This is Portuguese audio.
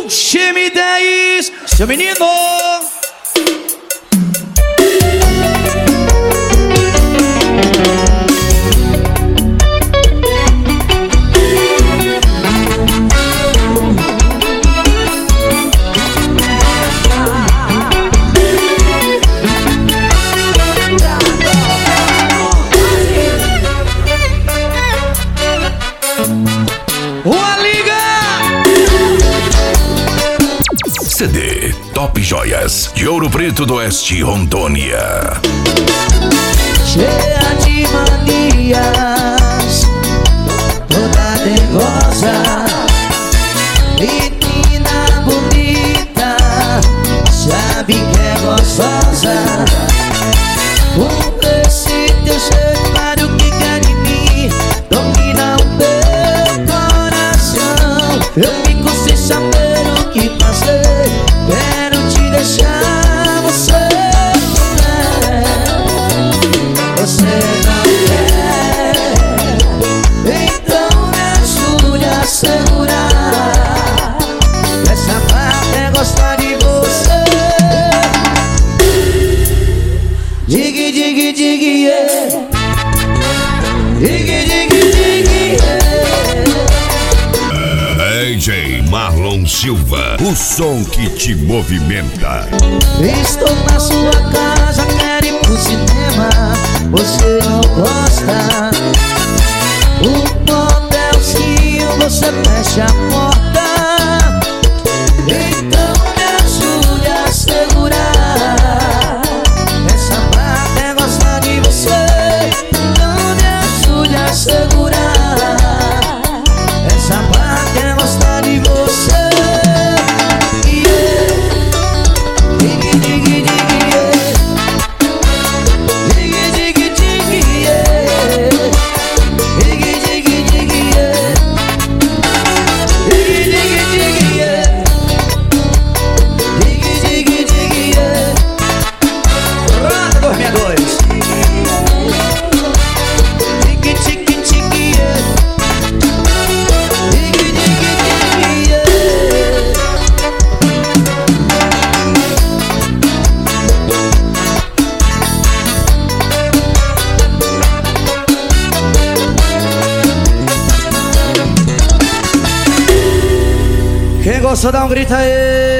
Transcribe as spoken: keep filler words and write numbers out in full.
Time dez, seu menino. C D Top Joias de Ouro Preto do Oeste, Rondônia. Cheia de manias, toda nervosa, menina bonita, sabe que é gostosa. Com esse teu jeito, claro que quer de mim, domina o meu coração. Eu fico sem saber o que fazer, quero te deixar, você não quer, você não quer. Então me ajude a segurar, essa parte é gostar de você. Dig, dig, dig, yeah. Dig, dig, dig, yeah. D J Marlon Silva, o som que te movimenta. Estou na sua casa, quero ir pro cinema, você não gosta. O motelzinho, você fecha a porta. Então me ajude a segurar, essa parte é gostar de você. Então me ajude a segurar, essa parte é gostar de você. Yeah. Dig, dig, dig, yeah. Dig, dig, dig, yeah. Dig, dig, dig, yeah. Dig, dig, dig, yeah. Dig, dig, dig, yeah. Rata dois seis dois. Dig, dig, dig, yeah. Dig, dig, dig, yeah. Quem gostou, dá um grito aí.